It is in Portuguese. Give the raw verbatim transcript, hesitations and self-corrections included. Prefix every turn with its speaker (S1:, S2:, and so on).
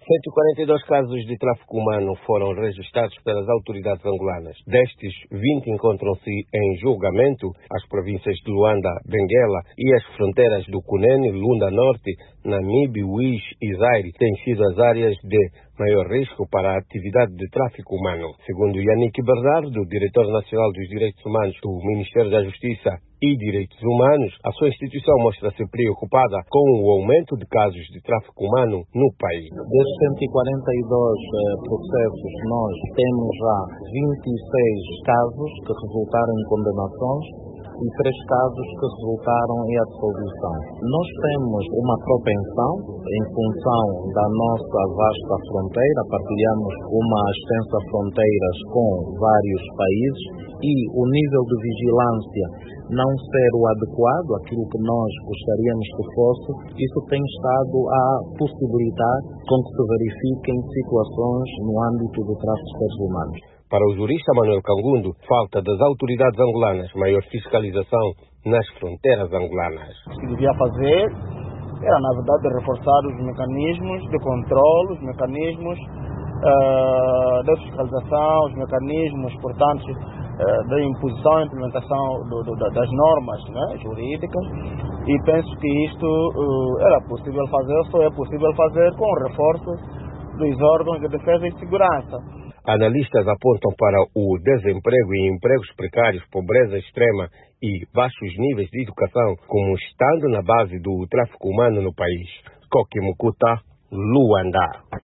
S1: cento e quarenta e dois casos de tráfico humano foram registrados pelas autoridades angolanas. Destes, vinte encontram-se em julgamento. As províncias de Luanda, Benguela e as fronteiras do Cunene, Lunda Norte, Namibe, Uís e Zaire têm sido as áreas de maior risco para a atividade de tráfico humano. Segundo Yannick Bernardo, diretor nacional dos Direitos Humanos do Ministério da Justiça e Direitos Humanos, a sua instituição mostra-se preocupada com o aumento de casos de tráfico humano no país.
S2: Desses cento e quarenta e dois eh, processos, nós temos já vinte e seis casos que resultaram em condenações e três casos que resultaram em absolvição. Nós temos uma propensão, em função da nossa vasta fronteira, partilhamos uma extensa fronteira com vários países e o nível de vigilância não ser o adequado, aquilo que nós gostaríamos que fosse, isso tem estado a possibilitar com que se verifiquem situações no âmbito do tráfico de seres humanos.
S1: Para o jurista Manuel Cangundo, falta das autoridades angolanas maior fiscalização nas fronteiras angolanas.
S3: O que devia fazer era, na verdade, reforçar os mecanismos de controle, os mecanismos uh, de fiscalização, os mecanismos, portanto, uh, de imposição e implementação do, do, das normas, né, jurídicas, e penso que isto uh, era possível fazer, só é possível fazer com o reforço dos órgãos de defesa e segurança.
S1: Analistas apontam para o desemprego e empregos precários, pobreza extrema e baixos níveis de educação como estando na base do tráfico humano no país. Koki Mukuta, Luanda.